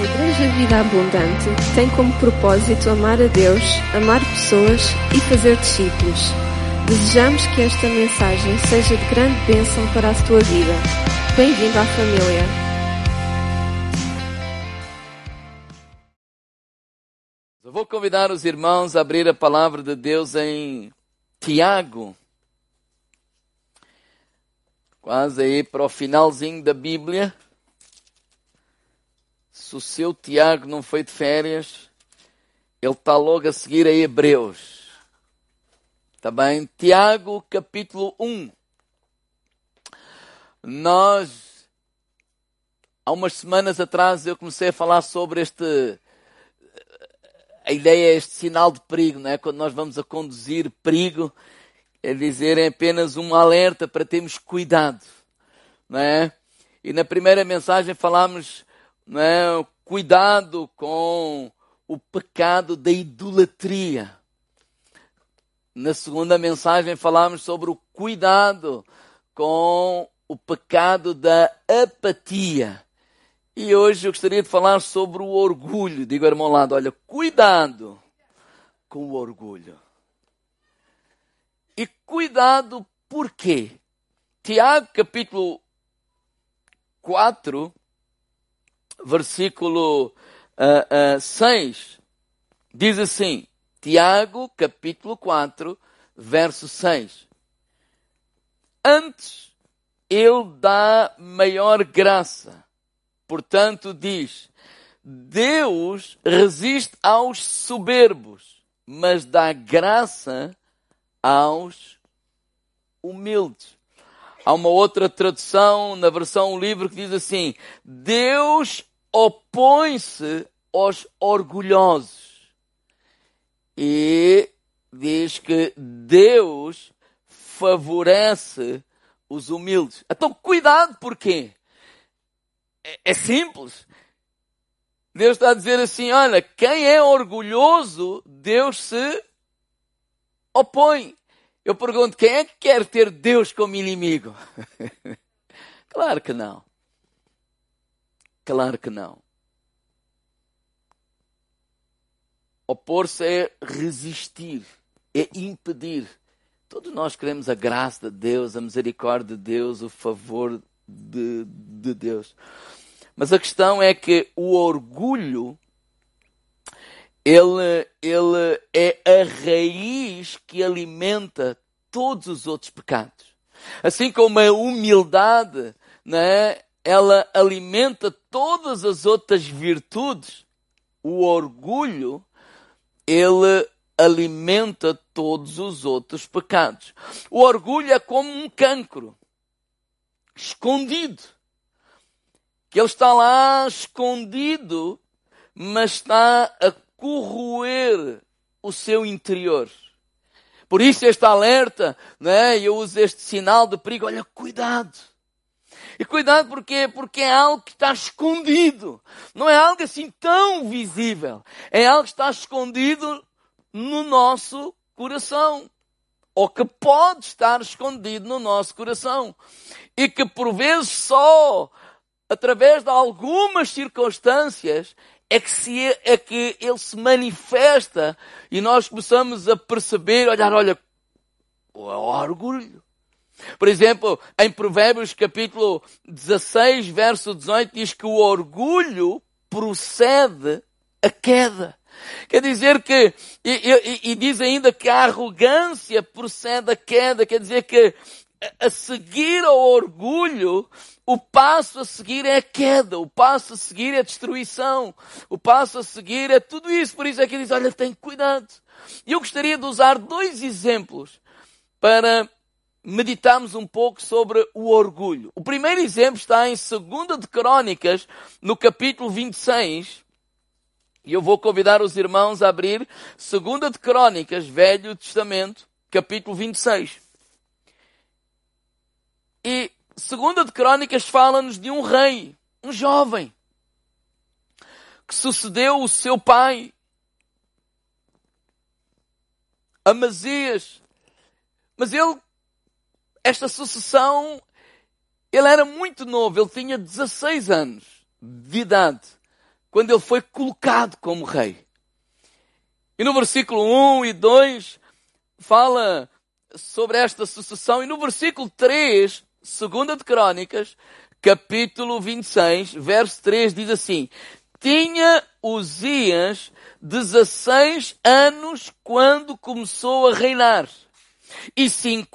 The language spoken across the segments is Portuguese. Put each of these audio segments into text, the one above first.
Igreja Vida Abundante tem como propósito amar a Deus, amar pessoas e fazer discípulos. Desejamos que esta mensagem seja de grande bênção para a tua vida. Bem-vindo à família. Eu vou convidar os irmãos a abrir a palavra de Deus em Tiago. Quase aí para o finalzinho da Bíblia. Se o seu Tiago não foi de férias, ele está logo a seguir a Hebreus. Está bem? Tiago, capítulo 1. Há umas semanas atrás, eu comecei a falar sobre a ideia, este sinal de perigo, não é? Quando nós vamos a conduzir, perigo, é dizer, é apenas um alerta para termos cuidado, não é? E na primeira mensagem falámos, não é, cuidado com o pecado da idolatria. Na segunda mensagem falámos sobre o cuidado com o pecado da apatia. E hoje eu gostaria de falar sobre o orgulho. Digo ao irmão ao lado, olha, cuidado com o orgulho. E cuidado por quê? Tiago, capítulo 4, versículo 6, diz assim, Tiago, capítulo 4, verso 6. Antes, ele dá maior graça. Portanto, diz, Deus resiste aos soberbos, mas dá graça aos humildes. Há uma outra tradução na versão livre que diz assim, Deus opõe-se aos orgulhosos. E diz que Deus favorece os humildes. Então, cuidado, por quê? É simples. Deus está a dizer assim, olha, quem é orgulhoso, Deus se opõe. Eu pergunto, quem é que quer ter Deus como inimigo? Claro que não. Claro que não. Opor-se é resistir, é impedir. Todos nós queremos a graça de Deus, a misericórdia de Deus, o favor de Deus. Mas a questão é que o orgulho, ele é a raiz que alimenta todos os outros pecados. Assim como a humildade, né, ela alimenta todas as outras virtudes, o orgulho, ele alimenta todos os outros pecados. O orgulho é como um cancro, escondido. Que ele está lá escondido, mas está a corroer o seu interior. Por isso este alerta, né? Eu uso este sinal de perigo. Olha, cuidado. E cuidado porquê? Porque é algo que está escondido. Não é algo assim tão visível. É algo que está escondido no nosso coração. Ou que pode estar escondido no nosso coração. E que por vezes só através de algumas circunstâncias é que ele se manifesta e nós começamos a perceber, olha, o orgulho. Por exemplo, em Provérbios capítulo 16, verso 18, diz que o orgulho procede a queda. Quer dizer que, e diz ainda que a arrogância procede a queda, quer dizer que a seguir ao orgulho, o passo a seguir é a queda, o passo a seguir é a destruição, o passo a seguir é tudo isso. Por isso é que ele diz, olha, tem cuidado. E eu gostaria de usar 2 exemplos para meditarmos um pouco sobre o orgulho. O primeiro exemplo está em 2 de Crônicas, no capítulo 26, e eu vou convidar os irmãos a abrir 2 de Crônicas, Velho Testamento, capítulo 26. E 2 de Crônicas fala-nos de um rei, um jovem, que sucedeu o seu pai, Amazias. Mas esta sucessão, ele era muito novo, ele tinha 16 anos de idade, quando ele foi colocado como rei. E no versículo 1 e 2 fala sobre esta sucessão. E no versículo 3, 2 de Crônicas, capítulo 26, verso 3, diz assim: tinha Uzias 16 anos quando começou a reinar, e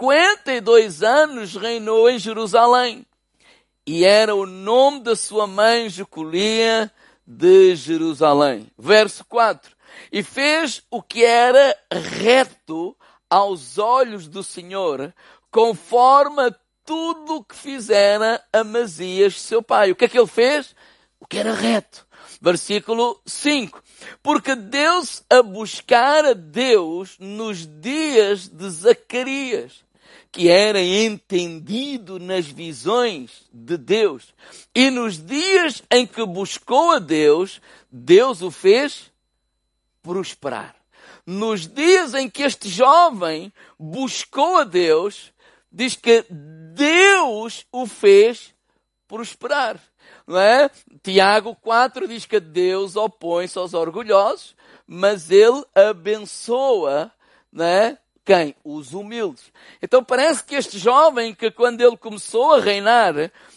52 anos reinou em Jerusalém. E era o nome da sua mãe Jecolia de Jerusalém. Verso 4. E fez o que era reto aos olhos do Senhor, conforme tudo o que fizera Amazias, seu pai. O que é que ele fez? O que era reto. Versículo 5. Porque deu-se a buscar a Deus nos dias de Zacarias, que era entendido nas visões de Deus. E nos dias em que buscou a Deus, Deus o fez prosperar. Nos dias em que este jovem buscou a Deus, diz que Deus o fez prosperar. Não é? Tiago 4 diz que Deus opõe-se aos orgulhosos, mas ele abençoa, não é? Quem? Os humildes. Então parece que este jovem, que quando ele começou a reinar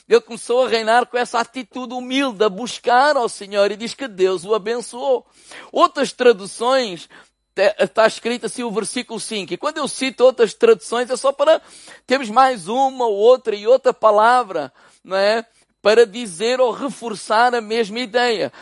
com essa atitude humilde, a buscar ao Senhor, e diz que Deus o abençoou. Outras traduções, está escrito assim o versículo 5, e quando eu cito outras traduções é só para termos mais uma ou outra palavra, não é? Para dizer ou reforçar a mesma ideia.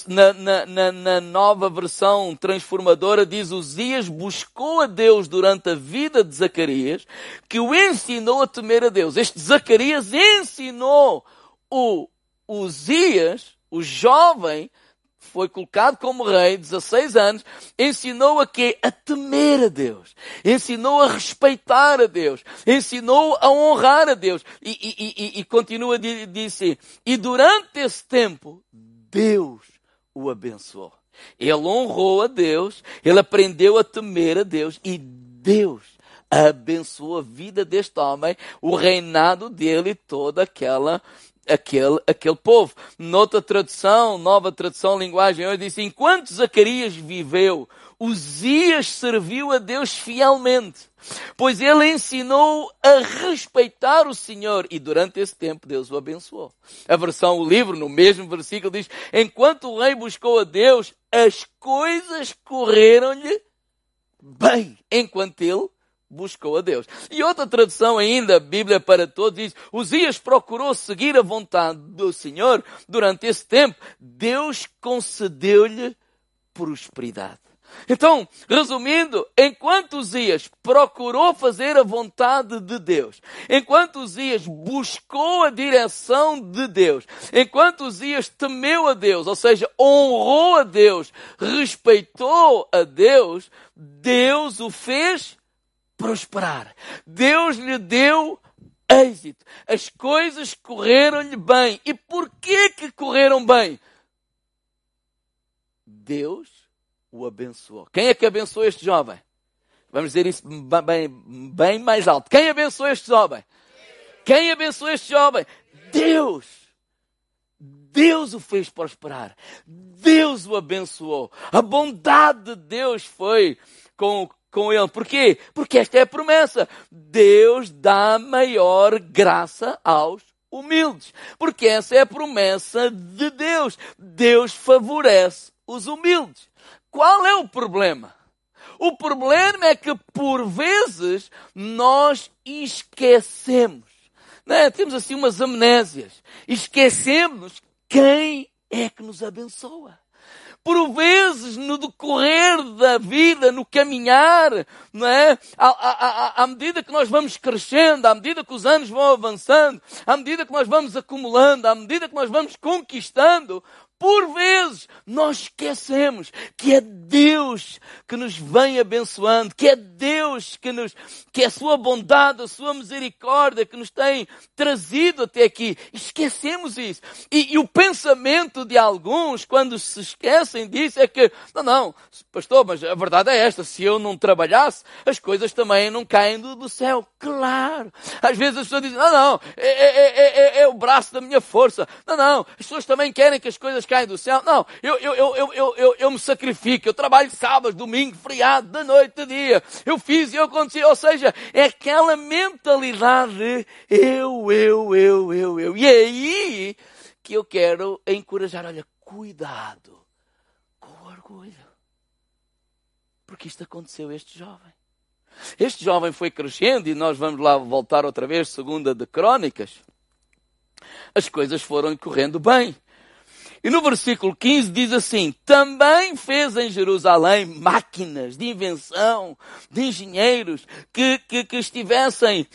Na nova versão transformadora diz: Uzias buscou a Deus durante a vida de Zacarias, que o ensinou a temer a Deus. Este Zacarias ensinou o Uzias, o jovem, foi colocado como rei, 16 anos, ensinou a quê? A temer a Deus. Ensinou a respeitar a Deus. Ensinou a honrar a Deus. E continua a dizer, e durante esse tempo, Deus o abençoou. Ele honrou a Deus, ele aprendeu a temer a Deus, e Deus abençoou a vida deste homem, o reinado dele e toda aquele povo. Noutra tradução, nova tradução, linguagem hoje, diz: enquanto Zacarias viveu, Uzias serviu a Deus fielmente, pois ele ensinou a respeitar o Senhor, e durante esse tempo Deus o abençoou. A versão, o livro, no mesmo versículo diz: enquanto o rei buscou a Deus, as coisas correram-lhe bem, enquanto ele buscou a Deus. E outra tradução ainda, Bíblia para Todos, diz: Uzias procurou seguir a vontade do Senhor. Durante esse tempo, Deus concedeu-lhe prosperidade. Então, resumindo, enquanto Uzias procurou fazer a vontade de Deus, enquanto Uzias buscou a direção de Deus, enquanto Uzias temeu a Deus, ou seja, honrou a Deus, respeitou a Deus, Deus o fez prosperar. Deus lhe deu êxito. As coisas correram-lhe bem. E porquê que correram bem? Deus o abençoou. Quem é que abençoou este jovem? Vamos dizer isso bem mais alto. Quem abençoou este jovem? Quem abençoou este jovem? Deus. Deus o fez prosperar. Deus o abençoou. A bondade de Deus foi com ele. Por quê? Porque esta é a promessa. Deus dá maior graça aos humildes. Porque essa é a promessa de Deus. Deus favorece os humildes. Qual é o problema? O problema é que, por vezes, nós esquecemos. Não é? Temos assim umas amnésias. Esquecemos quem é que nos abençoa. Por vezes, no decorrer da vida, no caminhar, não é? À medida que nós vamos crescendo, à medida que os anos vão avançando, à medida que nós vamos acumulando, à medida que nós vamos conquistando, por vezes nós esquecemos que é Deus que nos vem abençoando, que é Deus que é a sua bondade, a sua misericórdia que nos tem trazido até aqui. Esquecemos isso. E o pensamento de alguns, quando se esquecem disso, é que, não, pastor, mas a verdade é esta: se eu não trabalhasse, as coisas também não caem do céu. Claro. Às vezes as pessoas dizem, é o braço da minha força. Não, as pessoas também querem que as coisas coisas caem do céu. Não, eu me sacrifico, eu trabalho sábado, domingo, feriado, de noite, de dia. Eu fiz e eu aconteci. Ou seja, é aquela mentalidade de eu. E é aí que eu quero encorajar. Olha, cuidado com o orgulho. Porque isto aconteceu a este jovem. Este jovem foi crescendo, e nós vamos lá voltar outra vez, 2 de Crônicas. As coisas foram correndo bem. E no versículo 15 diz assim: também fez em Jerusalém máquinas de invenção, de engenheiros que estivessem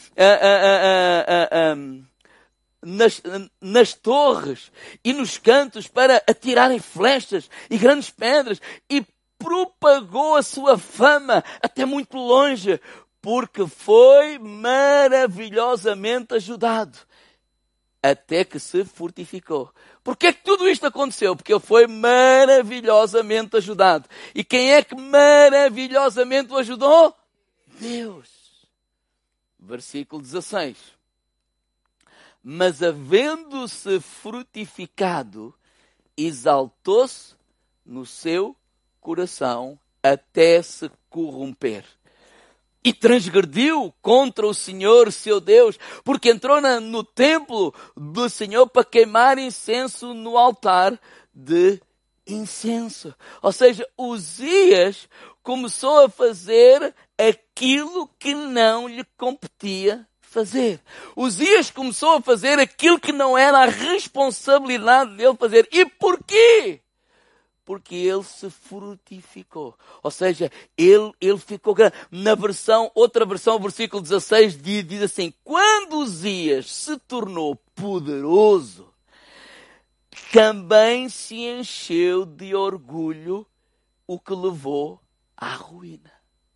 nas torres e nos cantos para atirarem flechas e grandes pedras, e propagou a sua fama até muito longe, porque foi maravilhosamente ajudado, até que se fortificou. Porquê é que tudo isto aconteceu? Porque ele foi maravilhosamente ajudado. E quem é que maravilhosamente o ajudou? Deus. Versículo 16. Mas havendo-se frutificado, exaltou-se no seu coração até se corromper. E transgrediu contra o Senhor, seu Deus, porque entrou no templo do Senhor para queimar incenso no altar de incenso. Ou seja, Uzias começou a fazer aquilo que não lhe competia fazer. Uzias começou a fazer aquilo que não era a responsabilidade dele fazer. E porquê? Porque ele se frutificou. Ou seja, ele ficou grande. Outra versão, o versículo 16 diz assim: quando Uzias se tornou poderoso, também se encheu de orgulho, o que levou à ruína.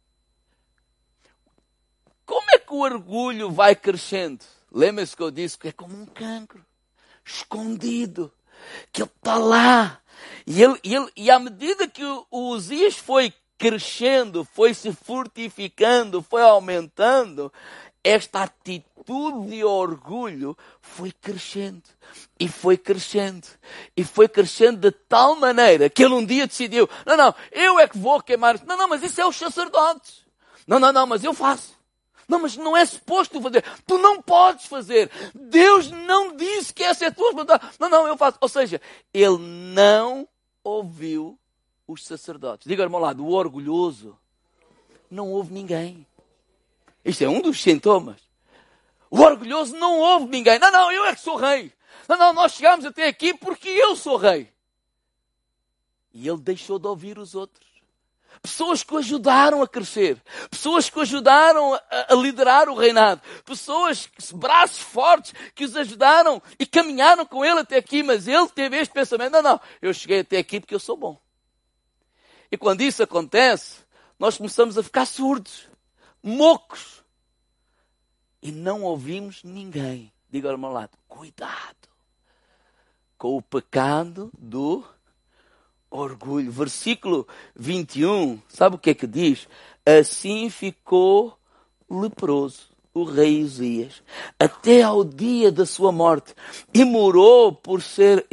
Como é que o orgulho vai crescendo? Lembra-se que eu disse que é como um cancro, escondido, que ele está lá. E à medida que o Uzias foi crescendo, foi se fortificando, foi aumentando, esta atitude de orgulho foi crescendo. E foi crescendo. E foi crescendo de tal maneira que ele um dia decidiu: não, eu é que vou queimar. Não, mas isso é os sacerdotes. Não, mas eu faço. Não, mas não é suposto fazer. Tu não podes fazer. Deus não disse que essa é a tua responsabilidade. Não, eu faço. Ou seja, ele não ouviu os sacerdotes. Diga ao irmão lado, o orgulhoso não ouve ninguém. Isto é um dos sintomas. O orgulhoso não ouve ninguém. Não, eu é que sou rei. Não, nós chegamos até aqui porque eu sou rei. E ele deixou de ouvir os outros. Pessoas que o ajudaram a crescer. Pessoas que o ajudaram a liderar o reinado. Pessoas, braços fortes, que os ajudaram e caminharam com ele até aqui. Mas ele teve este pensamento: não, eu cheguei até aqui porque eu sou bom. E quando isso acontece, nós começamos a ficar surdos, mocos. E não ouvimos ninguém. Diga ao meu lado, cuidado com o pecado do orgulho. Versículo 21, sabe o que é que diz? Assim ficou leproso o rei Uzias, até ao dia da sua morte, e morou por ser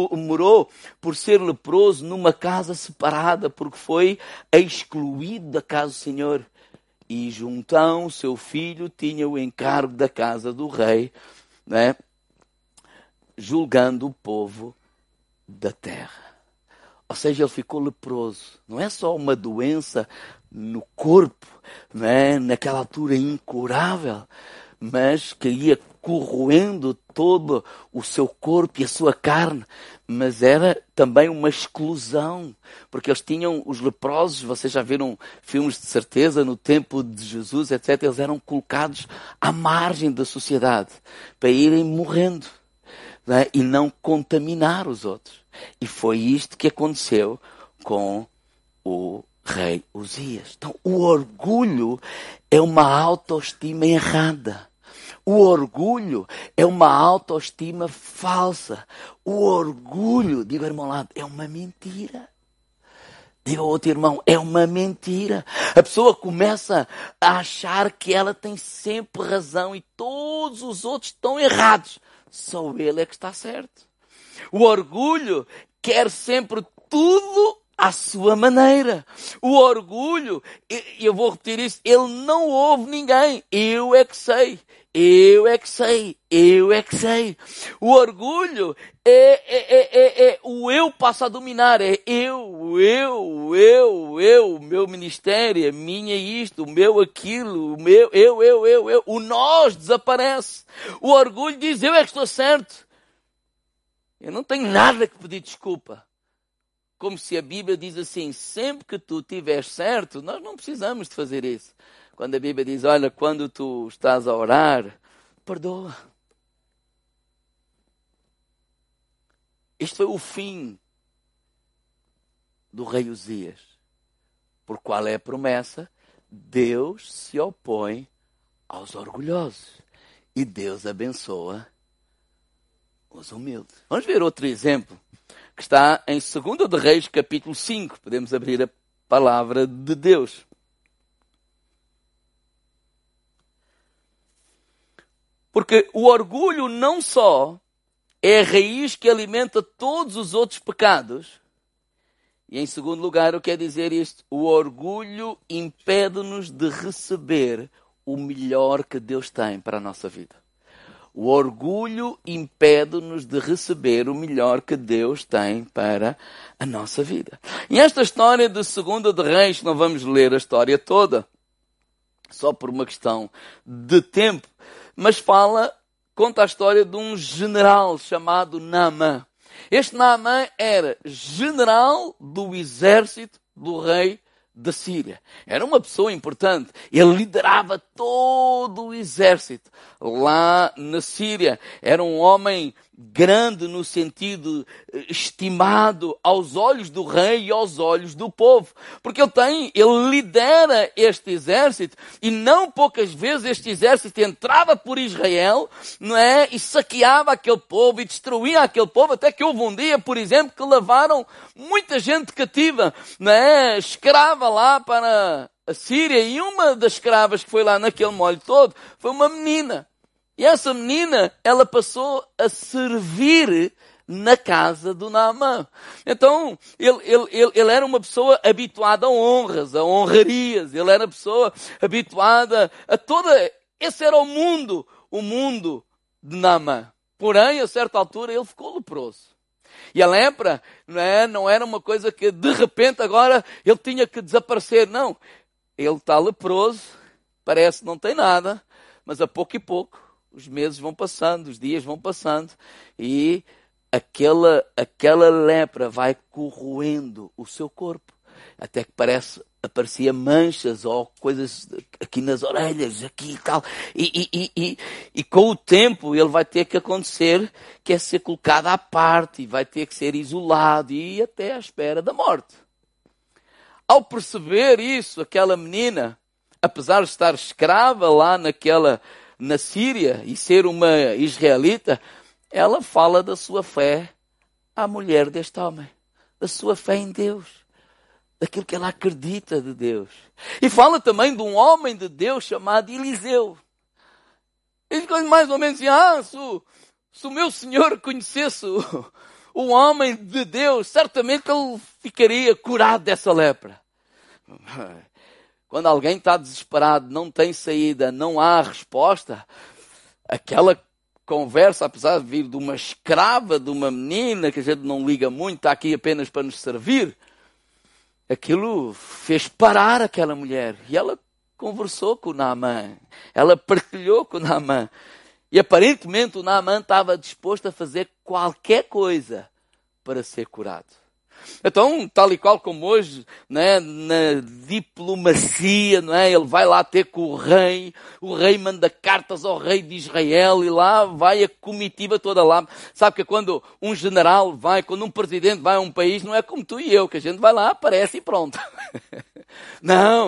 leproso numa casa separada, porque foi excluído da casa do Senhor. E Jontão, seu filho, tinha o encargo da casa do rei, né? Julgando o povo da terra. Ou seja, ele ficou leproso. Não é só uma doença no corpo, não é? Naquela altura incurável, mas que ia corroendo todo o seu corpo e a sua carne. Mas era também uma exclusão, porque eles tinham, os leprosos, vocês já viram filmes de certeza, no tempo de Jesus, etc., eles eram colocados à margem da sociedade, para irem morrendo, não é? E não contaminar os outros. E foi isto que aconteceu com o rei Uzias. Então, o orgulho é uma autoestima errada. O orgulho é uma autoestima falsa. O orgulho, diga ao irmão lado, é uma mentira. Diga ao outro irmão, é uma mentira. A pessoa começa a achar que ela tem sempre razão e todos os outros estão errados. Só ele é que está certo. O orgulho quer sempre tudo à sua maneira. O orgulho, eu vou repetir isso, ele não ouve ninguém. Eu é que sei. Eu é que sei. Eu é que sei. O orgulho é o eu passa a dominar. É o meu ministério, a minha isto, o meu aquilo, o meu, eu. O nós desaparece. O orgulho diz, eu é que estou certo. Eu não tenho nada que pedir desculpa. Como se a Bíblia diz assim, sempre que tu estiveres certo, nós não precisamos de fazer isso. Quando a Bíblia diz, olha, quando tu estás a orar, perdoa. Este foi o fim do rei Uzias. Por qual é a promessa? Deus se opõe aos orgulhosos. E Deus abençoa os humildes. Vamos ver outro exemplo, que está em 2 de Reis, capítulo 5. Podemos abrir a palavra de Deus. Porque o orgulho não só é a raiz que alimenta todos os outros pecados, e em segundo lugar eu quero dizer isto, o orgulho impede-nos de receber o melhor que Deus tem para a nossa vida. O orgulho impede-nos de receber o melhor que Deus tem para a nossa vida. E esta história de 2 de Reis, não vamos ler a história toda, só por uma questão de tempo, mas conta a história de um general chamado Naamã. Este Naamã era general do exército do rei da Síria. Era uma pessoa importante. Ele liderava todo o exército lá na Síria. Era um homem grande no sentido estimado aos olhos do rei e aos olhos do povo. Porque ele lidera este exército e não poucas vezes este exército entrava por Israel, não é? E saqueava aquele povo e destruía aquele povo, até que houve um dia, por exemplo, que levaram muita gente cativa, não é? Escrava lá para a Síria, e uma das escravas que foi lá naquele molho todo foi uma menina. E essa menina, ela passou a servir na casa do Naamã. Então, ele era uma pessoa habituada a honras, a honrarias. Ele era uma pessoa habituada a toda... Esse era o mundo de Naamã. Porém, a certa altura, ele ficou leproso. E a lepra não era uma coisa que, de repente, agora ele tinha que desaparecer. Não. Ele está leproso, parece que não tem nada, mas a pouco e pouco, os meses vão passando, os dias vão passando, e aquela lepra vai corroendo o seu corpo, até que aparecia manchas ou coisas aqui nas orelhas, aqui e tal. E com o tempo ele vai ter que acontecer, que é ser colocado à parte, e vai ter que ser isolado, e até à espera da morte. Ao perceber isso, aquela menina, apesar de estar escrava lá na Síria e ser uma israelita, ela fala da sua fé à mulher deste homem, da sua fé em Deus, daquilo que ela acredita de Deus. E fala também de um homem de Deus chamado Eliseu. Ele diz mais ou menos assim, se o meu Senhor conhecesse o homem de Deus, certamente ele ficaria curado dessa lepra. Quando alguém está desesperado, não tem saída, não há resposta, aquela conversa, apesar de vir de uma escrava, de uma menina, que a gente não liga muito, está aqui apenas para nos servir, aquilo fez parar aquela mulher. E ela conversou com o Naamã, ela partilhou com o Naamã. E aparentemente o Naamã estava disposto a fazer qualquer coisa para ser curado. Então, tal e qual como hoje, né, na diplomacia, não é? Ele vai lá ter com o rei manda cartas ao rei de Israel e lá vai a comitiva toda lá. Sabe que quando um general quando um presidente vai a um país, não é como tu e eu, que a gente vai lá, aparece e pronto. Não,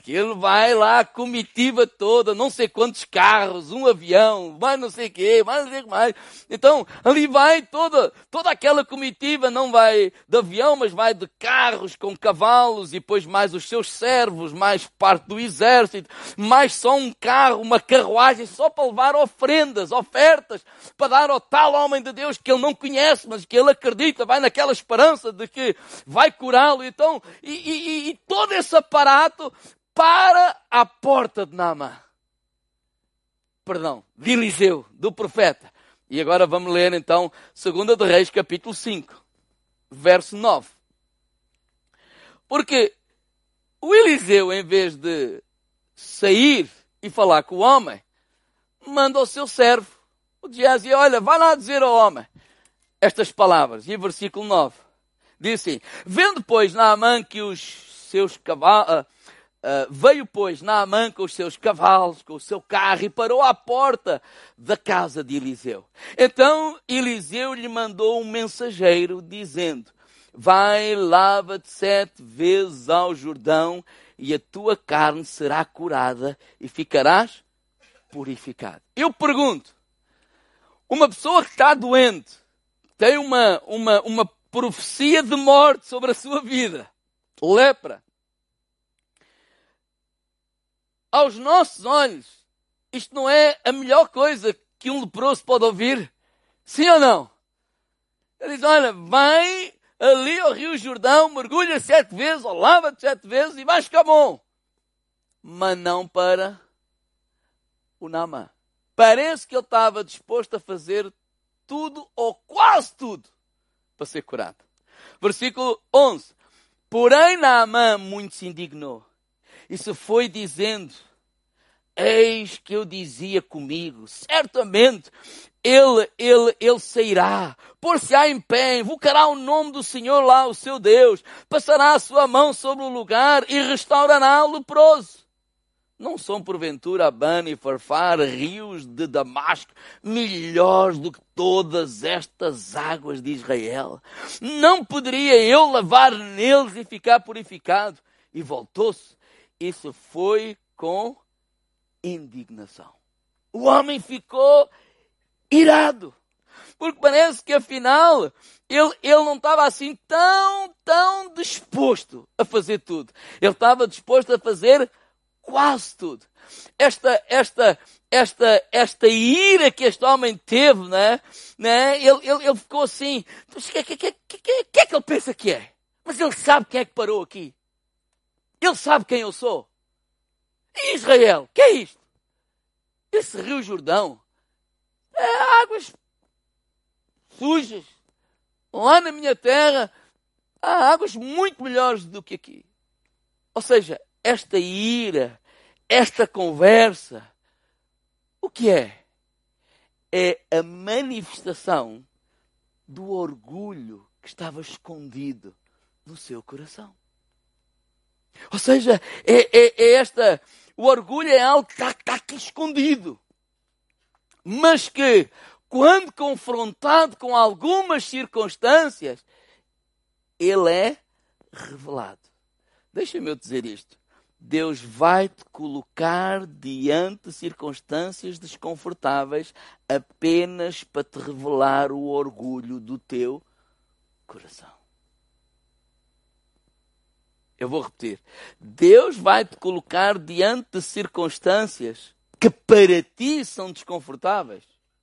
Aquilo vai lá, a comitiva toda, não sei quantos carros, um avião, mais não sei o quê, mais não sei o que mais. Então, ali vai toda aquela comitiva, não vai de avião, mas vai de carros com cavalos, e depois mais os seus servos, mais parte do exército, mais só um carro, uma carruagem, só para levar ofrendas, ofertas, para dar ao tal homem de Deus que ele não conhece, mas que ele acredita, vai naquela esperança de que vai curá-lo. Então, e todo esse aparato para a porta de Naamã. Perdão, de Eliseu, do profeta. E agora vamos ler então 2 de Reis, capítulo 5, verso 9. Porque o Eliseu, em vez de sair e falar com o homem, manda ao seu servo, o Geazi, olha, vai lá dizer ao homem estas palavras. E o versículo 9 diz assim: vendo, pois, Naamã que os seus cavalos... veio, pois, Naamã com os seus cavalos, com o seu carro, e parou à porta da casa de Eliseu. Então Eliseu lhe mandou um mensageiro, dizendo: vai, lava-te 7 vezes ao Jordão, e a tua carne será curada, e ficarás purificado. Eu pergunto, uma pessoa que está doente, tem uma profecia de morte sobre a sua vida, lepra. Aos nossos olhos, isto não é a melhor coisa que um leproso pode ouvir? Sim ou não? Ele diz, olha, vai ali ao Rio Jordão, mergulha 7 vezes, ou lava-te 7 vezes e vais ficar bom. Mas não para o Naamã. Parece que ele estava disposto a fazer tudo, ou quase tudo, para ser curado. Versículo 11. Porém Naamã muito se indignou. E se foi dizendo, eis que eu dizia comigo, certamente ele sairá, pôr-se-á em pé, invocará o nome do Senhor lá, o seu Deus, passará a sua mão sobre o lugar e restaurará o leproso. Não são porventura Abana e Farfar, rios de Damasco, melhores do que todas estas águas de Israel? Não poderia eu lavar neles e ficar purificado? E voltou-se. Isso foi com indignação. O homem ficou irado. Porque parece que afinal ele não estava assim tão disposto a fazer tudo. Ele estava disposto a fazer quase tudo. Esta ira que este homem teve, né? Ele ficou assim. O que é que ele pensa que é? Mas ele sabe quem é que parou aqui. Ele sabe quem eu sou. E Israel, o que é isto? Esse Rio Jordão é águas sujas. Lá na minha terra há águas muito melhores do que aqui. Ou seja, esta ira, esta conversa, o que é? É a manifestação do orgulho que estava escondido no seu coração. Ou seja, o orgulho é algo que está aqui escondido. Mas que, quando confrontado com algumas circunstâncias, ele é revelado. Deixa-me eu dizer isto. Deus vai te colocar diante de circunstâncias desconfortáveis apenas para te revelar o orgulho do teu coração. Eu vou repetir. Deus vai te colocar diante de circunstâncias que para ti são desconfortáveis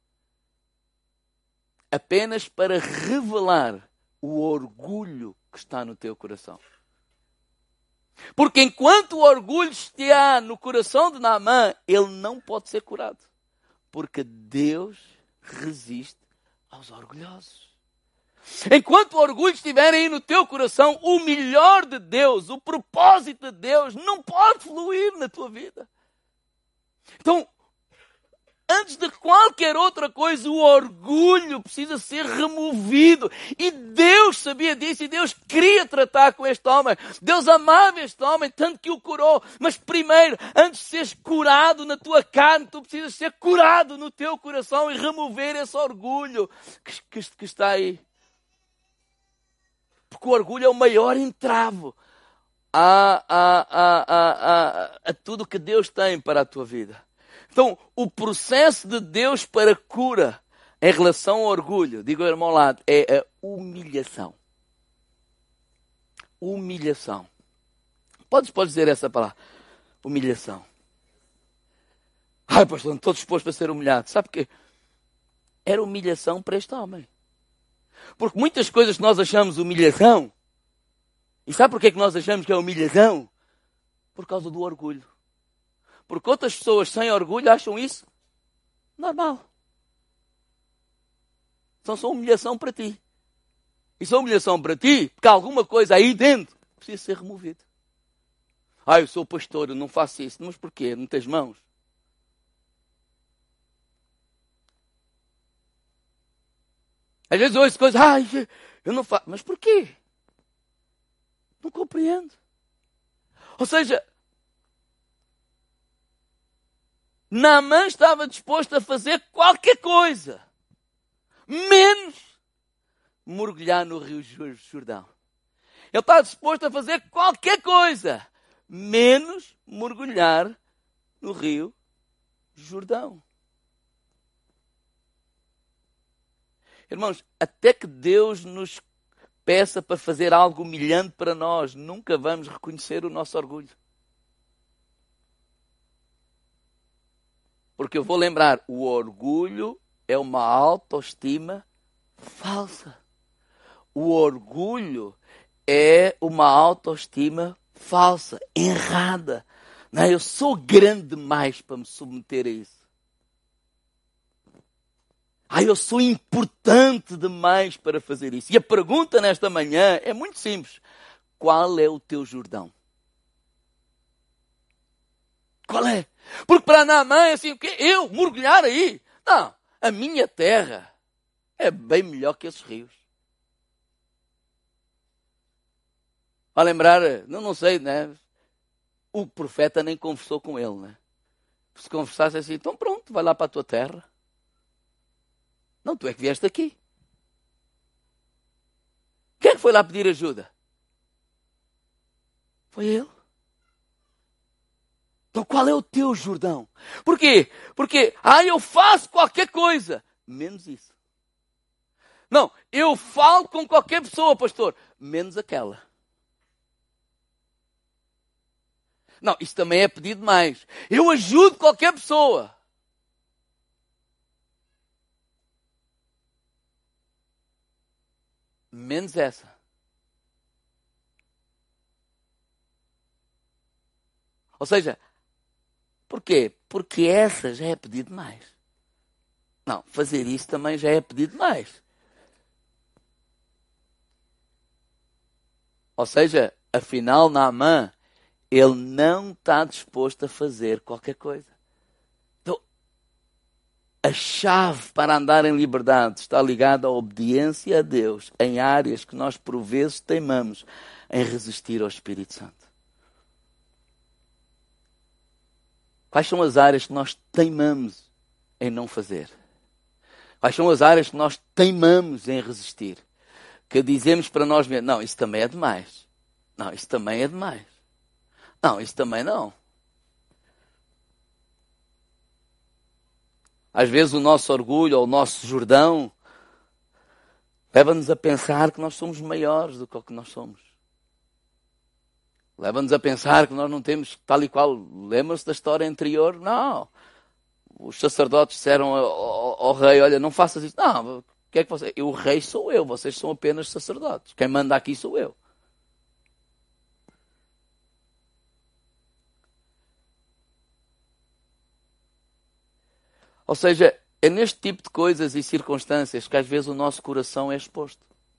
apenas para revelar o orgulho que está no teu coração. Porque enquanto o orgulho estiver no coração de Naamã, ele não pode ser curado. Porque Deus resiste aos orgulhosos. Enquanto o orgulho estiver aí no teu coração, o melhor de Deus, o propósito de Deus, não pode fluir na tua vida. Então, antes de qualquer outra coisa, o orgulho precisa ser removido. E Deus sabia disso e Deus queria tratar com este homem. Deus amava este homem, tanto que o curou. Mas primeiro, antes de seres curado na tua carne, tu precisas ser curado no teu coração e remover esse orgulho que está aí. Porque o orgulho é o maior entrave a tudo que Deus tem para a tua vida. Então, o processo de Deus para cura em relação ao orgulho, digo ao irmão ao lado, é a humilhação. Humilhação. Podes dizer essa palavra. Humilhação. Ai, pastor, não estou disposto a ser humilhado. Sabe porquê? Era humilhação para este homem. Porque muitas coisas que nós achamos humilhação, e sabe porquê que nós achamos que é humilhação? Por causa do orgulho. Porque outras pessoas sem orgulho acham isso normal. São só humilhação para ti. E são humilhação para ti porque alguma coisa aí dentro precisa ser removida. Ah, eu sou pastor, eu não faço isso. Mas porquê? Não tens mãos? Às vezes eu ouço coisas, eu não faço. Mas porquê? Não compreendo. Ou seja, Naamã estava disposto a fazer qualquer coisa, menos mergulhar no rio Jordão. Ele estava disposto a fazer qualquer coisa, menos mergulhar no rio Jordão. Irmãos, até que Deus nos peça para fazer algo humilhante para nós, nunca vamos reconhecer o nosso orgulho. Porque eu vou lembrar, o orgulho é uma autoestima falsa. O orgulho é uma autoestima falsa, errada. Não, eu sou grande demais para me submeter a isso. Eu sou importante demais para fazer isso. E a pergunta nesta manhã é muito simples. Qual é o teu Jordão? Qual é? Porque para Naamã é assim, o quê? Eu mergulhar aí? Não, a minha terra é bem melhor que esses rios. A lembrar, não sei, né? O profeta nem conversou com ele, né? Se conversasse assim, então pronto, vai lá para a tua terra. Não, tu é que vieste aqui. Quem é que foi lá pedir ajuda? Foi ele. Então qual é o teu Jordão? Por quê? Porque, eu faço qualquer coisa, menos isso. Não, eu falo com qualquer pessoa, pastor, menos aquela. Não, isso também é pedir demais. Eu ajudo qualquer pessoa. Menos essa. Ou seja, por quê? Porque essa já é pedir demais. Não, fazer isso também já é pedir demais. Ou seja, afinal, Naamã, ele não está disposto a fazer qualquer coisa. Então, a chave para andar em liberdade está ligada à obediência a Deus em áreas que nós, por vezes, teimamos em resistir ao Espírito Santo. Quais são as áreas que nós teimamos em não fazer? Quais são as áreas que nós teimamos em resistir? Que dizemos para nós mesmos, não, isso também é demais. Não, isso também é demais. Não, isso também não. Às vezes o nosso orgulho ou o nosso Jordão leva-nos a pensar que nós somos maiores do que o que nós somos. Leva-nos a pensar que nós não temos tal e qual. Lembra-se da história anterior? Não. Os sacerdotes disseram ao rei, olha, não faças isso. Não, o que é que você... O rei sou eu, vocês são apenas sacerdotes. Quem manda aqui sou eu. Ou seja, é neste tipo de coisas e circunstâncias que às vezes o nosso coração é exposto.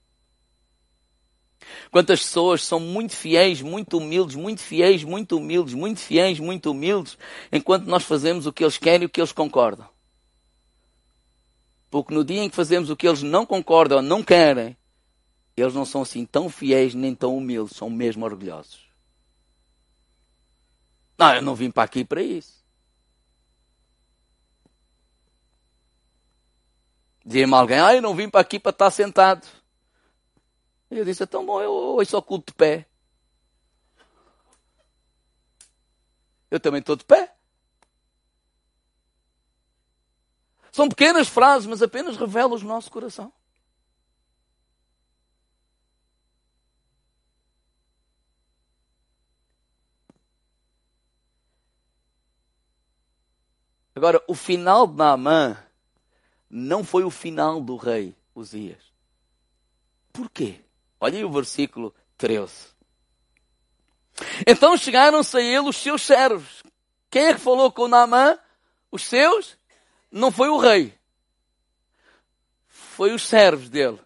Quantas pessoas são muito fiéis, muito humildes, muito fiéis, muito humildes, muito fiéis, muito humildes, enquanto nós fazemos o que eles querem e o que eles concordam. Porque no dia em que fazemos o que eles não concordam ou não querem, eles não são assim tão fiéis nem tão humildes, são mesmo orgulhosos. Não, eu não vim para aqui para isso. Dizia-me alguém, eu não vim para aqui para estar sentado. E eu disse, então bom, eu ouço ao culto de pé. Eu também estou de pé. São pequenas frases, mas apenas revelam o nosso coração. Agora, o final de Naamã não foi o final do rei Uzias. Porquê? Olha aí o versículo 13. Então chegaram-se a ele os seus servos. Quem é que falou com Naamã? Os seus? Não foi o rei. Foi os servos dele.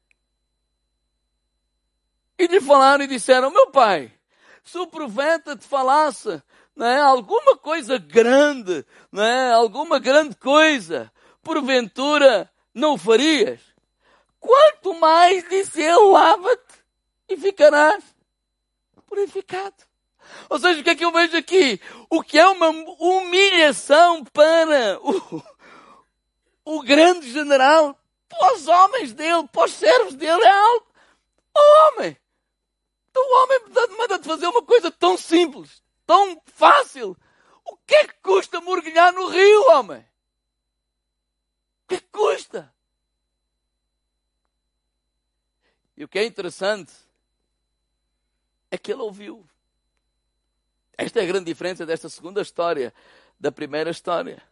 E lhe falaram e disseram, meu pai, se o profeta te falasse, não é, alguma coisa grande, não é, alguma grande coisa, porventura não o farias? Quanto mais, disse ele, lava-te e ficarás purificado. Ou seja, o que é que eu vejo aqui? O que é uma humilhação para o grande general, para os homens dele, para os servos dele, é algo. Oh, homem! Então o homem manda-te fazer uma coisa tão simples, tão fácil. O que é que custa mergulhar no rio, homem? O que é que custa? E o que é interessante é que ele ouviu. Esta é a grande diferença desta segunda história da primeira história.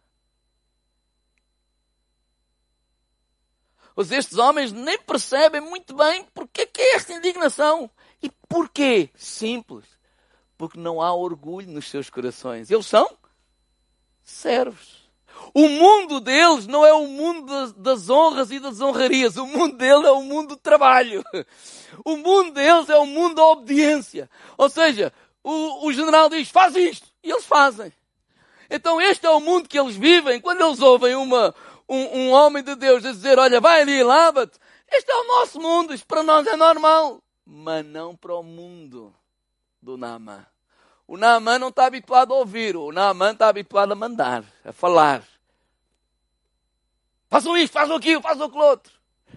Estes homens nem percebem muito bem porque é que é esta indignação. E porquê? Simples. Porque não há orgulho nos seus corações. Eles são servos. O mundo deles não é o mundo das honras e das honrarias. O mundo deles é o mundo do trabalho. O mundo deles é o mundo da obediência. Ou seja, o general diz, faz isto. E eles fazem. Então este é o mundo que eles vivem. Quando eles ouvem um homem de Deus a dizer, olha, vai ali e lava-te. Este é o nosso mundo. Isto para nós é normal. Mas não para o mundo do Naamã. O Naamã não está habituado a ouvir. O Naamã está habituado a mandar, a falar. Façam isto, façam aquilo, façam aquilo outro.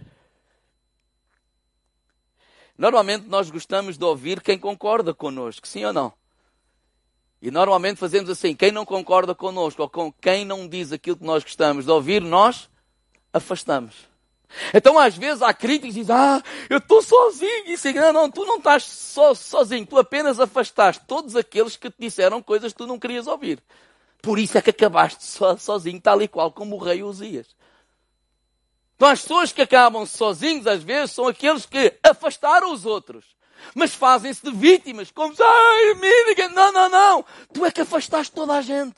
Normalmente nós gostamos de ouvir quem concorda connosco, sim ou não? E normalmente fazemos assim, quem não concorda connosco ou com quem não diz aquilo que nós gostamos de ouvir, nós afastamos. Então às vezes há críticos que dizem, eu estou sozinho. E assim, não, tu não estás sozinho, tu apenas afastaste todos aqueles que te disseram coisas que tu não querias ouvir. Por isso é que acabaste sozinho, tal e qual como o rei Uzias. Então as pessoas que acabam sozinhos às vezes são aqueles que afastaram os outros. Mas fazem-se de vítimas, como se, não. Tu é que afastaste toda a gente.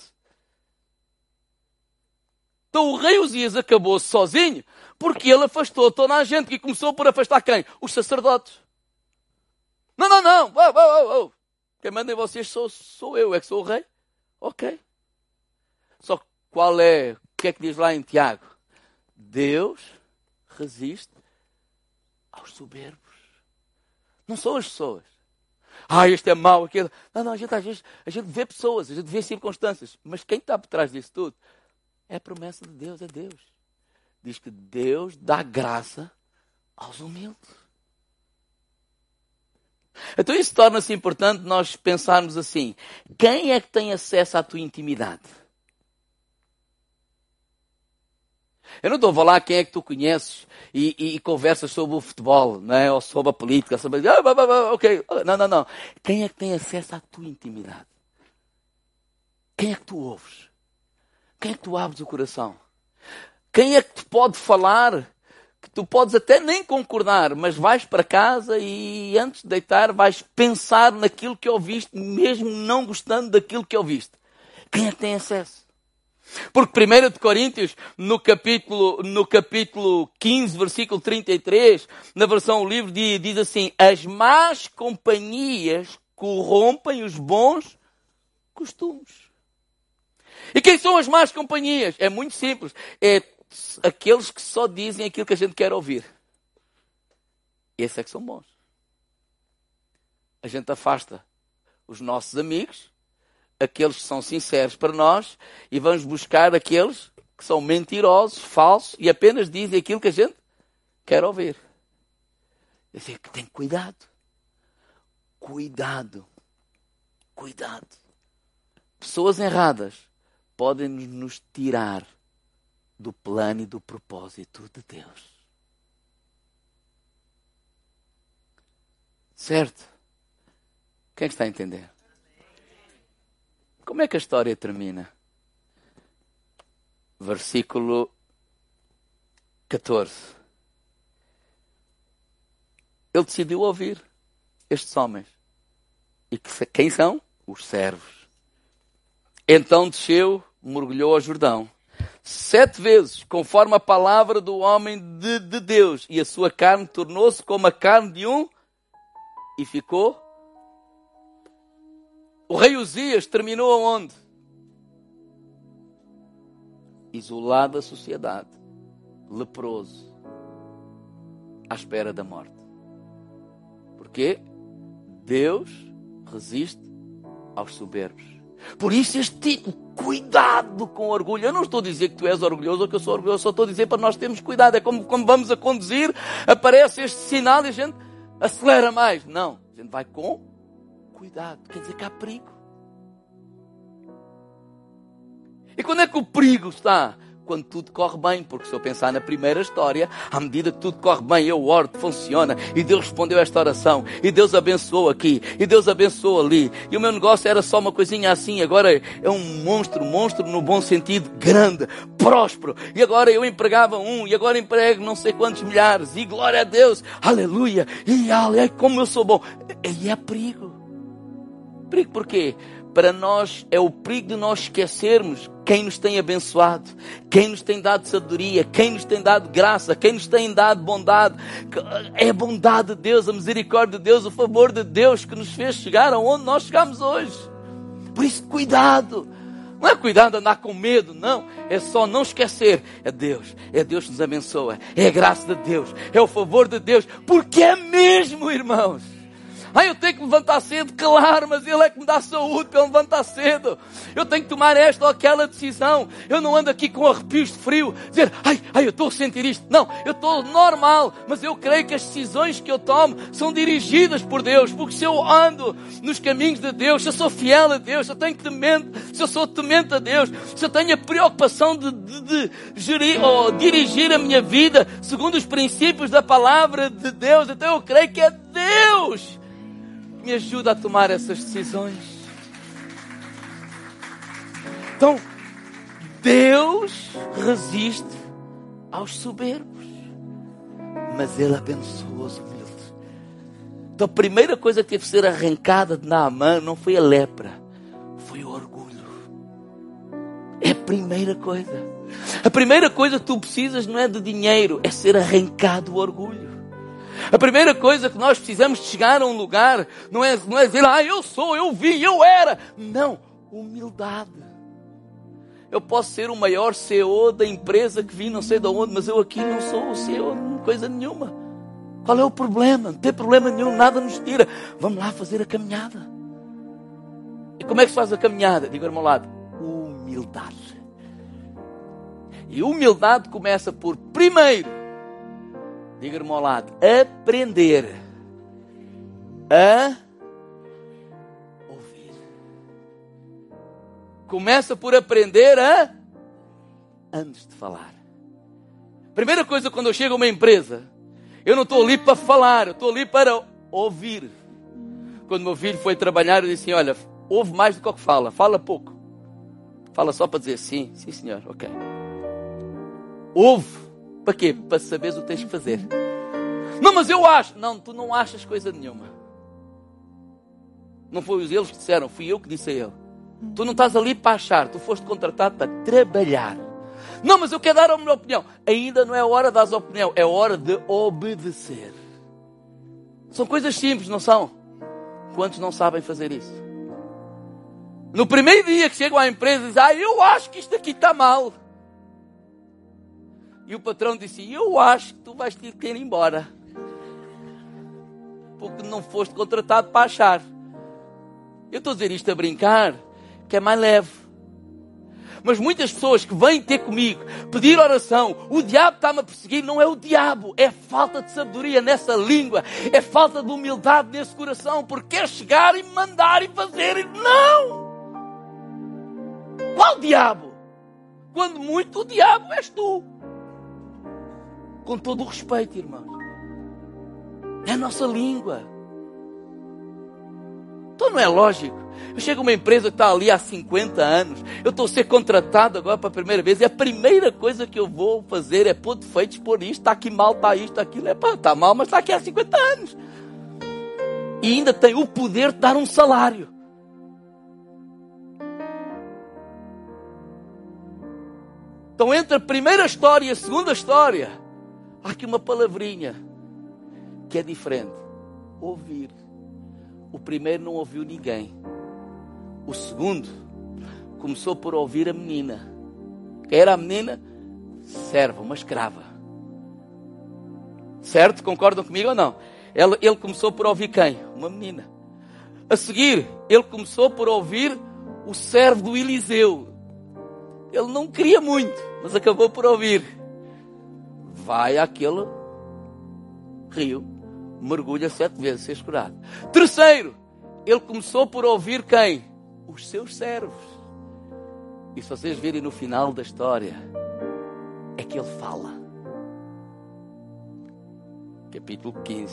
Então o rei Uzias acabou sozinho, porque ele afastou toda a gente e começou por afastar quem? Os sacerdotes. Não. Quem manda em vocês sou eu, é que sou o rei. Ok. Só qual é, o que é que diz lá em Tiago? Deus resiste aos soberbos. Não são as pessoas. Este é mau, aquele. Não, às vezes, a gente vê pessoas, a gente vê circunstâncias. Mas quem está por trás disso tudo? É a promessa de Deus, é Deus. Diz que Deus dá graça aos humildes. Então isso torna-se importante nós pensarmos assim, quem é que tem acesso à tua intimidade? Eu não estou a falar quem é que tu conheces e conversas sobre o futebol, não é? Ou sobre a política, sobre... ok. Não. Quem é que tem acesso à tua intimidade? Quem é que tu ouves? Quem é que tu abres o coração? Quem é que te pode falar, que tu podes até nem concordar, mas vais para casa e antes de deitar vais pensar naquilo que ouviste, mesmo não gostando daquilo que ouviste? Quem é que tem acesso? Porque 1 de Coríntios, no capítulo 15, versículo 33, na versão livre, diz assim, as más companhias corrompem os bons costumes. E quem são as más companhias? É muito simples. É aqueles que só dizem aquilo que a gente quer ouvir. Esses é que são bons. A gente afasta os nossos amigos, aqueles que são sinceros para nós, e vamos buscar aqueles que são mentirosos, falsos, e apenas dizem aquilo que a gente quer ouvir. Eu sei que tem cuidado. Cuidado. pessoas erradas podem nos tirar do plano e do propósito de Deus. Certo? Quem está a entender? Como é que a história termina? Versículo 14. Ele decidiu ouvir estes homens. E quem são? Os servos. Então desceu, mergulhou ao Jordão 7 vezes, conforme a palavra do homem de Deus. E a sua carne tornou-se como a carne de um e ficou. O rei Uzias terminou aonde? Isolado da sociedade, leproso, à espera da morte. Porquê? Deus resiste aos soberbos. Por isso cuidado com o orgulho. Eu não estou a dizer que tu és orgulhoso ou que eu sou orgulhoso, só estou a dizer para nós termos cuidado. É como vamos a conduzir, aparece este sinal e a gente acelera mais. Não, a gente vai com cuidado. Quer dizer que há perigo. E quando é que o perigo está? Quando tudo corre bem, porque se eu pensar na primeira história, à medida que tudo corre bem, eu oro, funciona, e Deus respondeu a esta oração, e Deus abençoou aqui, e Deus abençoou ali, e o meu negócio era só uma coisinha assim, agora é um monstro no bom sentido, grande, próspero, e agora eu empregava e agora emprego não sei quantos milhares, e glória a Deus, aleluia, e como eu sou bom. E é perigo. Perigo porquê? Para nós é o perigo de nós esquecermos quem nos tem abençoado, quem nos tem dado sabedoria, quem nos tem dado graça, quem nos tem dado bondade. É a bondade de Deus, a misericórdia de Deus, o favor de Deus que nos fez chegar aonde nós chegamos hoje. Por isso, cuidado. Não é cuidado de andar com medo, não. É só não esquecer. É Deus que nos abençoa. É a graça de Deus, é o favor de Deus. Porque é mesmo, irmãos. Eu tenho que me levantar cedo, claro, mas Ele é que me dá saúde para eu levantar cedo. Eu tenho que tomar esta ou aquela decisão. Eu não ando aqui com arrepios de frio, dizer, eu estou a sentir isto. Não, eu estou normal, mas eu creio que as decisões que eu tomo são dirigidas por Deus, porque se eu ando nos caminhos de Deus, se eu sou fiel a Deus, se eu tenho se eu sou temente a Deus, se eu tenho a preocupação de gerir ou dirigir a minha vida segundo os princípios da palavra de Deus, então eu creio que é Deus me ajuda a tomar essas decisões. Então, Deus resiste aos soberbos, mas Ele abençoa os humildes. Então, a primeira coisa que teve que ser arrancada de Naamã não foi a lepra, foi o orgulho. É a primeira coisa. A primeira coisa que tu precisas não é de dinheiro, é ser arrancado o orgulho. A primeira coisa que nós precisamos de chegar a um lugar não é dizer, eu vi, eu era. Não, humildade. Eu posso ser o maior CEO da empresa que vim não sei de onde, mas eu aqui não sou o CEO de coisa nenhuma. Qual é o problema? Não tem problema nenhum, nada nos tira. Vamos lá fazer a caminhada. E como é que se faz a caminhada? Diga ao meu lado, humildade. E humildade começa por, primeiro, diga-me ao lado, aprender a ouvir. Começa por aprender antes de falar. Primeira coisa, quando eu chego a uma empresa, eu não estou ali para falar, eu estou ali para ouvir. Quando meu filho foi trabalhar, eu disse assim, olha, ouve mais do que fala, fala pouco. Fala só para dizer sim senhor, ok. Ouve. Para quê? Para saberes o que tens que fazer. Não, mas eu acho. Não, tu não achas coisa nenhuma. Não foi eles que disseram, fui eu que disse a ele. Tu não estás ali para achar, tu foste contratado para trabalhar. Não, mas eu quero dar a minha opinião. Ainda não é hora de dar a opinião, é hora de obedecer. São coisas simples, não são? Quantos não sabem fazer isso? No primeiro dia que chegam à empresa, dizem, eu acho que isto aqui está mal. E o patrão disse, eu acho que tu vais ter que ir embora. Porque não foste contratado para achar. Eu estou a dizer isto a brincar, que é mais leve. Mas muitas pessoas que vêm ter comigo, pedir oração, o diabo está-me a perseguir, não é o diabo, é falta de sabedoria nessa língua, é falta de humildade nesse coração, porque quer chegar e mandar e fazer, e não! Qual diabo? Quando muito, o diabo és tu. Com todo o respeito, irmãos. É a nossa língua. Então não é lógico. Eu chego a uma empresa que está ali há 50 anos. Eu estou a ser contratado agora para a primeira vez. E a primeira coisa que eu vou fazer é pôr defeitos, pôr isto. Está aqui mal, está isto, está aquilo. Está mal, mas está aqui há 50 anos. E ainda tem o poder de dar um salário. Então entre a primeira história e a segunda história, há aqui uma palavrinha que é diferente. Ouvir. O primeiro não ouviu ninguém. O segundo começou por ouvir a menina. Quem era a menina? Serva, uma escrava. Certo? Concordam comigo ou não? Ele começou por ouvir quem? Uma menina. A seguir, ele começou por ouvir o servo do Eliseu. Ele não queria muito, mas acabou por ouvir. Vai àquele rio, mergulha 7 vezes, ser curado. Terceiro, ele começou por ouvir quem? Os seus servos. E se vocês virem no final da história, é que ele fala. Capítulo 15.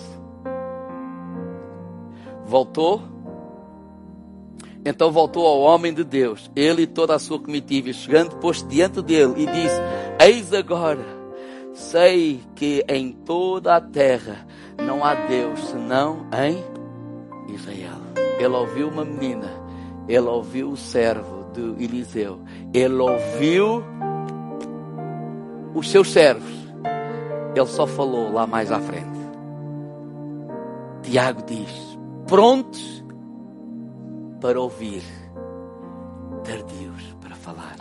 Então voltou ao homem de Deus, ele e toda a sua comitiva, e chegando, pôs-se diante dele e disse: eis agora, sei que em toda a terra não há Deus senão em Israel. Ele ouviu uma menina, ele ouviu o servo de Eliseu, ele ouviu os seus servos. Ele só falou lá mais à frente. Tiago diz: prontos para ouvir, tardios para falar.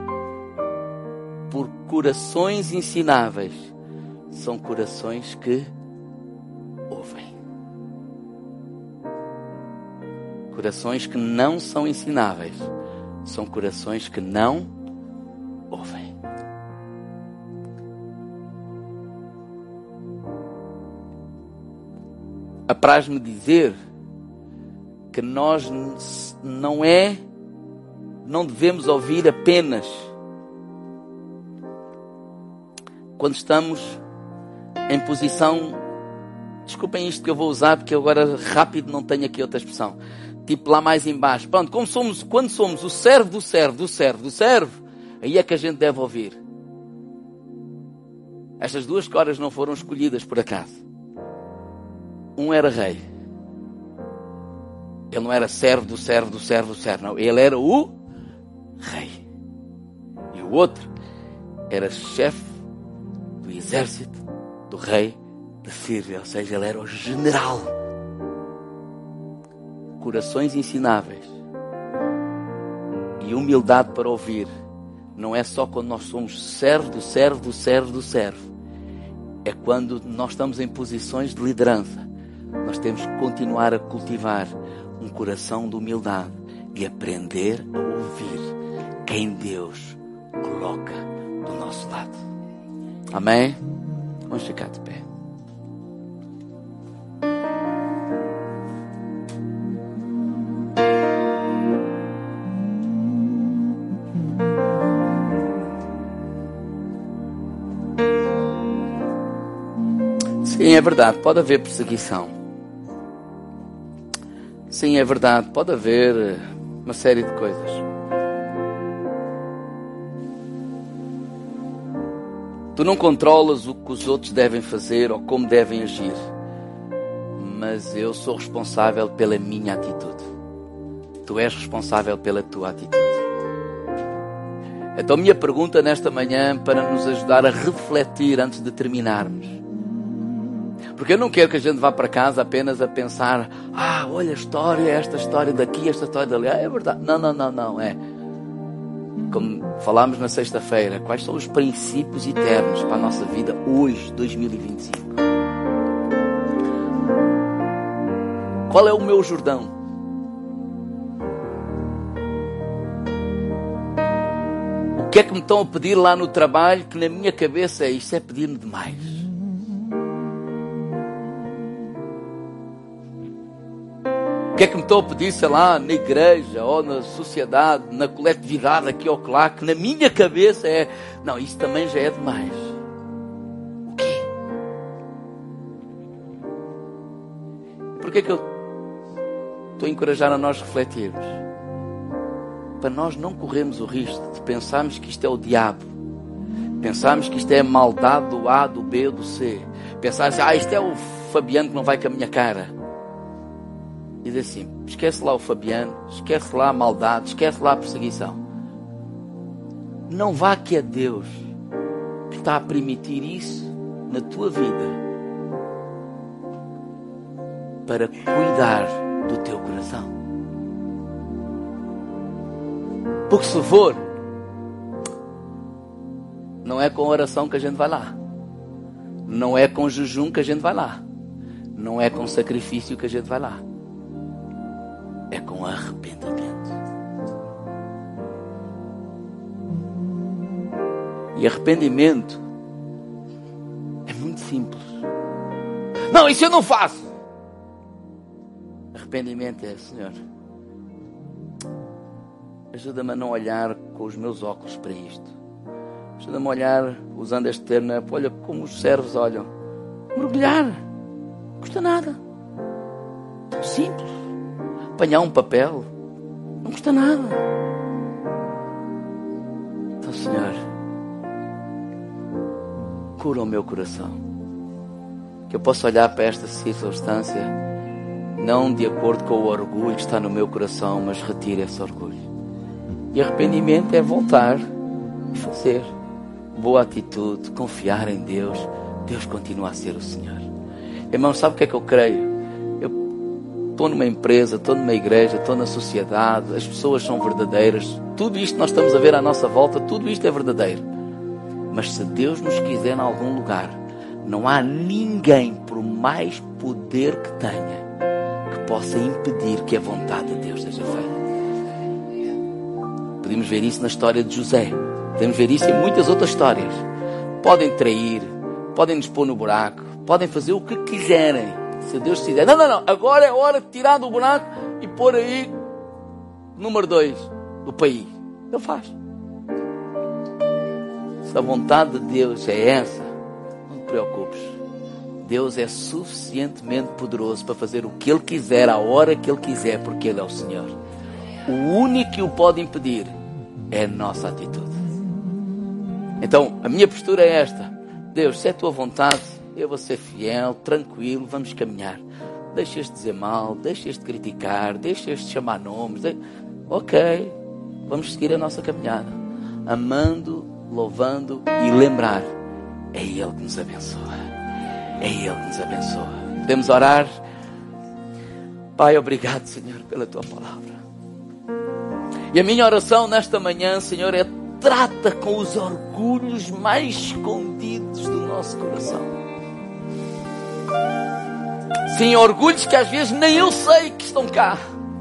Por corações ensináveis são corações que ouvem. Corações que não são ensináveis são corações que não ouvem. Apraz-me dizer que nós não devemos ouvir apenas quando estamos em posição, desculpem isto que eu vou usar porque agora rápido não tenho aqui outra expressão, tipo lá mais em baixo. Pronto, quando somos o servo do servo do servo do servo, aí é que a gente deve ouvir. Estas duas coisas não foram escolhidas por acaso. Um era rei. Ele não era servo do servo do servo do servo, não. Ele era o rei. E o outro era chefe do exército do rei da Síria. Ou seja, ele era o general. Corações ensináveis e humildade para ouvir. Não é só quando nós somos servo do servo do servo do servo. É quando nós estamos em posições de liderança. Nós temos que continuar a cultivar um coração de humildade e aprender a ouvir quem Deus coloca do nosso lado. Amém? Vamos ficar de pé. Sim, é verdade, pode haver perseguição. Sim, é verdade, pode haver uma série de coisas. Tu não controlas o que os outros devem fazer ou como devem agir. Mas eu sou responsável pela minha atitude. Tu és responsável pela tua atitude. Então, minha pergunta nesta manhã, para nos ajudar a refletir antes de terminarmos. Porque eu não quero que a gente vá para casa apenas a pensar: olha a história, esta história daqui, esta história dali. É verdade. Não. É como falámos na sexta-feira. Quais são os princípios eternos para a nossa vida hoje, 2025? Qual é o meu Jordão? O que é que me estão a pedir lá no trabalho que na minha cabeça isto é pedir-me demais? que é que me estou a pedir, sei lá, na igreja, ou na sociedade, na coletividade, aqui ou lá, que na minha cabeça é, não, isso também já é demais. O quê? Por que é que eu estou a encorajar a nós refletirmos? Para nós não corrermos o risco de pensarmos que isto é o diabo, pensarmos que isto é a maldade do A, do B, do C, pensarmos, isto é o Fabiano que não vai com a minha cara. E diz assim, esquece lá o Fabiano, esquece lá a maldade, esquece lá a perseguição. Não vá que é Deus que está a permitir isso na tua vida para cuidar do teu coração. Porque se for, não é com oração que a gente vai lá, não é com jejum que a gente vai lá, não é com sacrifício que a gente vai lá, é com arrependimento. E arrependimento é muito simples. Não, isso eu não faço. Arrependimento é, Senhor, ajuda-me a não olhar com os meus óculos para isto. Ajuda-me a olhar, usando este termo, olha como os servos olham. Mergulhar. Não custa nada. Tão simples. Apanhar um papel. Não custa nada. Então, Senhor, cura o meu coração. Que eu possa olhar para esta circunstância não de acordo com o orgulho que está no meu coração, mas retire esse orgulho. E arrependimento é voltar e fazer. Boa atitude, confiar em Deus. Deus continua a ser o Senhor. Irmão, sabe o que é que eu creio? Eu estou numa empresa, estou numa igreja, estou na sociedade, as pessoas são verdadeiras. Tudo isto que nós estamos a ver à nossa volta, tudo isto é verdadeiro. Mas se Deus nos quiser em algum lugar, não há ninguém, por mais poder que tenha, que possa impedir que a vontade de Deus seja feita. Podemos ver isso na história de José. Podemos ver isso em muitas outras histórias. Podem trair, podem nos pôr no buraco, podem fazer o que quiserem. Se Deus decidir, não, agora é hora de tirar do buraco e pôr aí número 2 do país. Ele faz. Se a vontade de Deus é essa, não te preocupes. Deus é suficientemente poderoso para fazer o que Ele quiser, a hora que Ele quiser, porque Ele é o Senhor. O único que o pode impedir é a nossa atitude. Então, a minha postura é esta. Deus, se é a tua vontade, eu vou ser fiel, tranquilo, vamos caminhar. Deixa-te dizer mal, deixa-te criticar, deixa-te chamar nomes. Ok, vamos seguir a nossa caminhada. Amando, louvando e lembrar. É Ele que nos abençoa. É Ele que nos abençoa. Podemos orar? Pai, obrigado, Senhor, pela tua palavra. E a minha oração nesta manhã, Senhor, é trata com os orgulhos mais escondidos do nosso coração. Sim, orgulhos que às vezes nem eu sei que estão cá.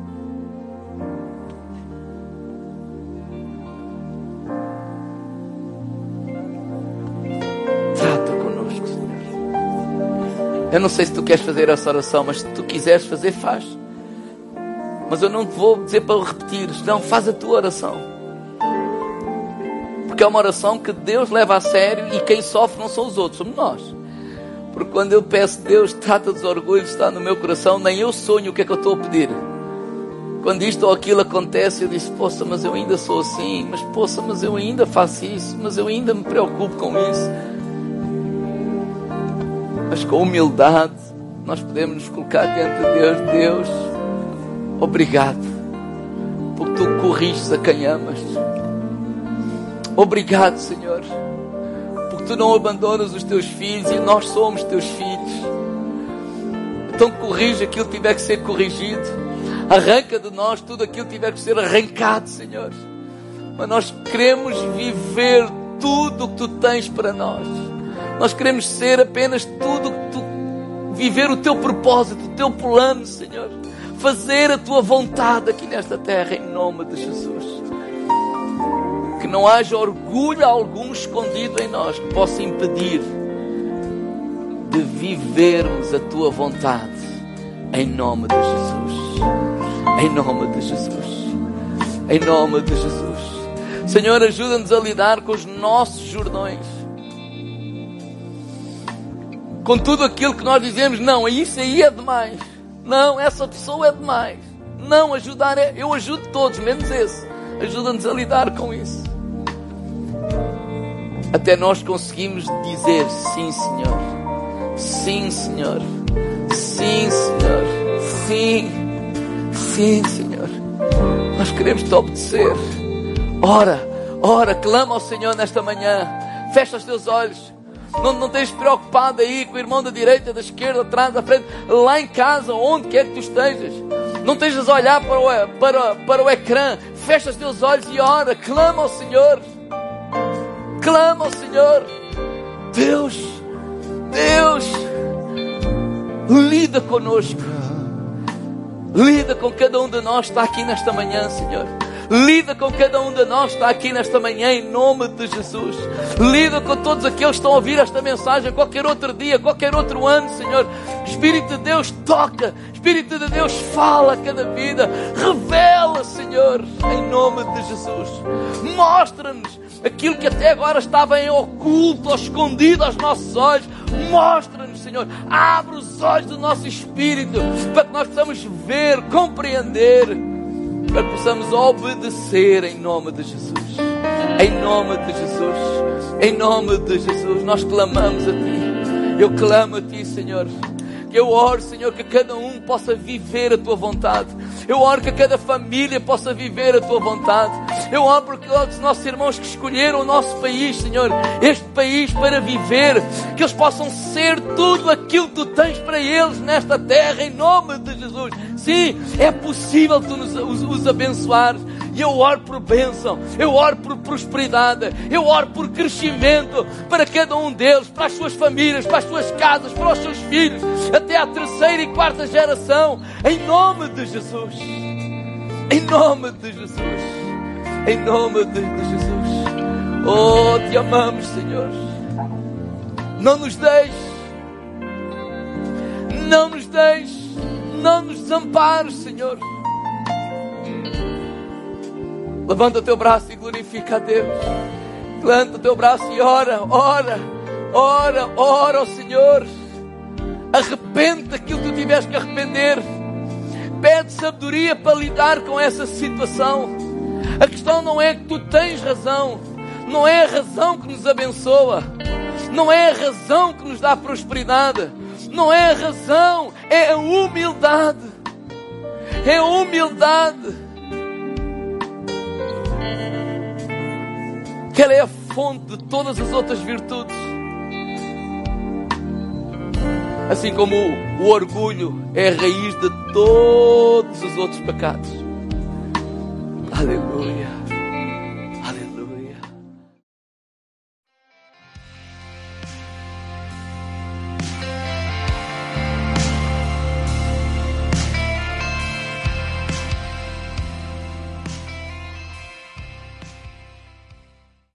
Trata conosco, Senhor. Eu não sei se tu queres fazer essa oração, mas se tu quiseres fazer, faz. Mas eu não te vou dizer para repetir. Não, faz a tua oração. Porque é uma oração que Deus leva a sério e quem sofre não são os outros, somos nós. Porque quando eu peço, Deus, trata dos orgulhos que está no meu coração, nem eu sonho o que é que eu estou a pedir. Quando isto ou aquilo acontece, eu disse, poça, mas eu ainda sou assim, mas poça, mas eu ainda faço isso, mas eu ainda me preocupo com isso. Mas com humildade, nós podemos nos colocar diante de Deus. Deus, obrigado, porque tu corriges a quem amas. Obrigado, Senhor, porque tu não abandonas os teus filhos e nós somos teus filhos. Então corrige aquilo que tiver que ser corrigido. Arranca de nós tudo aquilo que tiver que ser arrancado, Senhor. Mas nós queremos viver tudo o que tu tens para nós. Nós queremos ser apenas tudo o que tu... Viver o teu propósito, o teu plano, Senhor. Fazer a tua vontade aqui nesta terra, em nome de Jesus. Que não haja orgulho algum escondido em nós que possa impedir de vivermos a tua vontade Em nome de Jesus. Em nome de Jesus. Em nome de Jesus. Senhor, ajuda-nos a lidar com os nossos jordões. Com tudo aquilo que nós dizemos, não, isso aí é demais. Não, essa pessoa é demais. Não, ajudar é... Eu ajudo todos, menos esse. Ajuda-nos a lidar com isso. Até nós conseguimos dizer, sim, Senhor. Sim, Senhor. Sim, Senhor. Sim. Sim, Senhor. Nós queremos te obedecer. Ora, clama ao Senhor nesta manhã. Fecha os teus olhos. Não estejas preocupado aí com o irmão da direita, da esquerda, atrás, da frente. Lá em casa, onde quer que tu estejas. Não estejas a olhar para o ecrã. Fecha os teus olhos e ora. Clama ao Senhor. Clama ao Senhor. Deus, lida conosco. Lida com cada um de nós que está aqui nesta manhã, Senhor. Lida com cada um de nós que está aqui nesta manhã, em nome de Jesus. Lida com todos aqueles que estão a ouvir esta mensagem qualquer outro dia, qualquer outro ano, Senhor. Espírito de Deus toca. Espírito de Deus fala a cada vida. Revela, Senhor, em nome de Jesus. Mostra-nos aquilo que até agora estava em oculto ou escondido aos nossos olhos. Mostra-nos, Senhor. Abre os olhos do nosso espírito para que nós possamos ver, compreender, para que possamos obedecer em nome de Jesus. Em nome de Jesus. Em nome de Jesus. Nós clamamos a Ti. Eu clamo a Ti, Senhor. Eu oro, Senhor, que cada um possa viver a Tua vontade. Eu oro que cada família possa viver a Tua vontade. Eu oro por todos os nossos irmãos que escolheram o nosso país, Senhor. Este país para viver. Que eles possam ser tudo aquilo que Tu tens para eles nesta terra, em nome de Jesus. Sim, é possível Tu os abençoares. E eu oro por bênção, eu oro por prosperidade, eu oro por crescimento para cada um deles, para as suas famílias, para as suas casas, para os seus filhos, até à terceira e quarta geração, em nome de Jesus. Em nome de Jesus. Em nome de Jesus. Oh, Te amamos, Senhor. Não nos deixes. Não nos deixes. Não nos desampares, Senhor. Levanta o teu braço e glorifica a Deus. Levanta o teu braço e ora ao Senhor. Arrepende daquilo que tu tiveste que arrepender. Pede sabedoria para lidar com essa situação. A questão não é que tu tens razão. Não é a razão que nos abençoa. Não é a razão que nos dá prosperidade. Não é a razão, é a humildade. É a humildade. Que ela é a fonte de todas as outras virtudes. Assim como o orgulho é a raiz de todos os outros pecados. Aleluia.